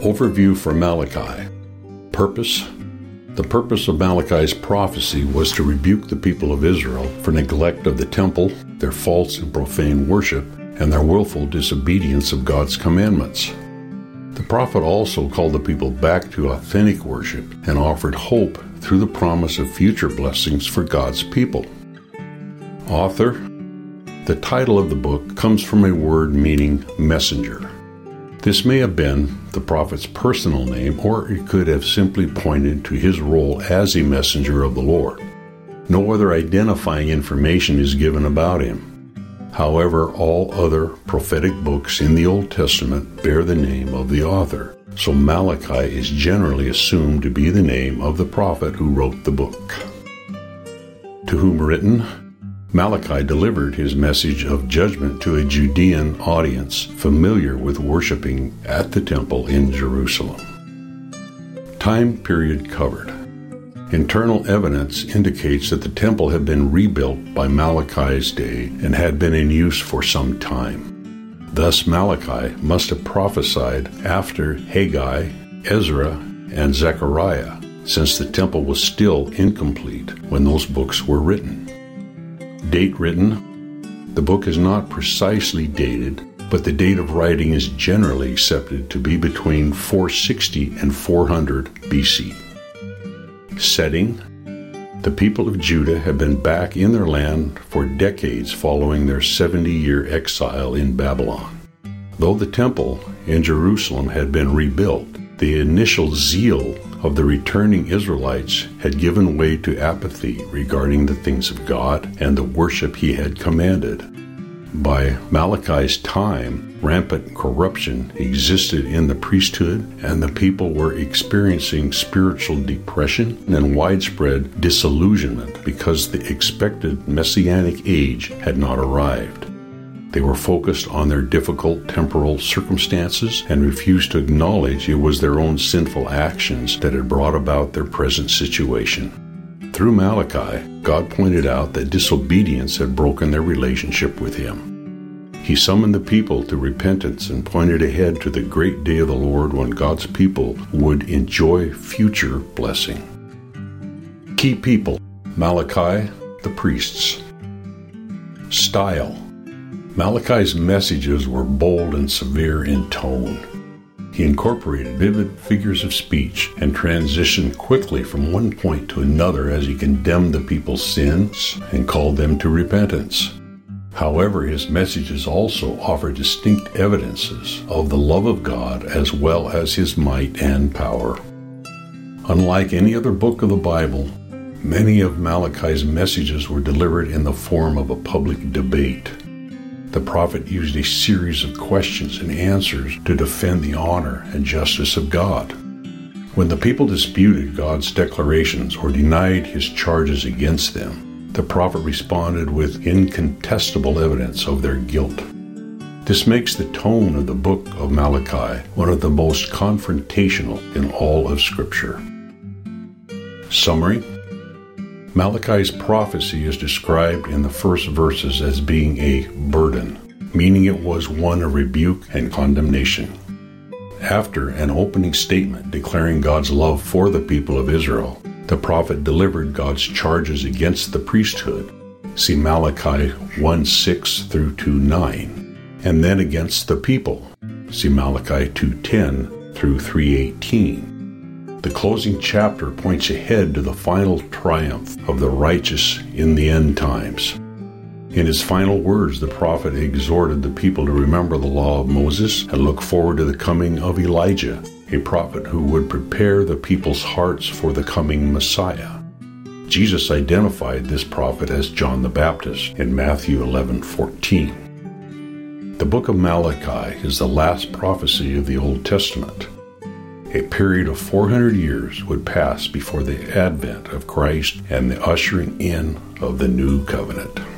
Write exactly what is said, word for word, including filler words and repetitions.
Overview for Malachi. Purpose. The purpose of Malachi's prophecy was to rebuke the people of Israel for neglect of the temple, their false and profane worship, and their willful disobedience of God's commandments. The prophet also called the people back to authentic worship and offered hope through the promise of future blessings for God's people. Author. The title of the book comes from a word meaning messenger. This may have been the prophet's personal name, or it could have simply pointed to his role as a messenger of the Lord. No other identifying information is given about him. However, all other prophetic books in the Old Testament bear the name of the author, so Malachi is generally assumed to be the name of the prophet who wrote the book. To whom written? Malachi delivered his message of judgment to a Judean audience familiar with worshiping at the temple in Jerusalem. Time period covered. Internal evidence indicates that the temple had been rebuilt by Malachi's day and had been in use for some time. Thus Malachi must have prophesied after Haggai, Ezra, and Zechariah, since the temple was still incomplete when those books were written. Date written. The book is not precisely dated, but the date of writing is generally accepted to be between four sixty and four hundred B C. Setting. The people of Judah have been back in their land for decades following their seventy-year exile in Babylon. Though the temple in Jerusalem had been rebuilt, the initial zeal of the returning Israelites had given way to apathy regarding the things of God and the worship he had commanded. By Malachi's time, rampant corruption existed in the priesthood, and the people were experiencing spiritual depression and widespread disillusionment because the expected messianic age had not arrived. They were focused on their difficult temporal circumstances and refused to acknowledge it was their own sinful actions that had brought about their present situation. Through Malachi, God pointed out that disobedience had broken their relationship with him. He summoned the people to repentance and pointed ahead to the great day of the Lord when God's people would enjoy future blessing. Key people. Malachi, the priests. Style. Malachi's messages were bold and severe in tone. He incorporated vivid figures of speech and transitioned quickly from one point to another as he condemned the people's sins and called them to repentance. However, his messages also offer distinct evidences of the love of God as well as his might and power. Unlike any other book of the Bible, many of Malachi's messages were delivered in the form of a public debate. The prophet used a series of questions and answers to defend the honor and justice of God. When the people disputed God's declarations or denied his charges against them, the prophet responded with incontestable evidence of their guilt. This makes the tone of the book of Malachi one of the most confrontational in all of Scripture. Summary. Malachi's prophecy is described in the first verses as being a burden, meaning it was one of rebuke and condemnation. After an opening statement declaring God's love for the people of Israel, the prophet delivered God's charges against the priesthood, see Malachi one six through two nine, and then against the people, see Malachi two ten through three eighteen. The closing chapter points ahead to the final triumph of the righteous in the end times. In his final words, the prophet exhorted the people to remember the law of Moses and look forward to the coming of Elijah, a prophet who would prepare the people's hearts for the coming Messiah. Jesus identified this prophet as John the Baptist in Matthew eleven fourteen. The book of Malachi is the last prophecy of the Old Testament. A period of four hundred years would pass before the advent of Christ and the ushering in of the new covenant.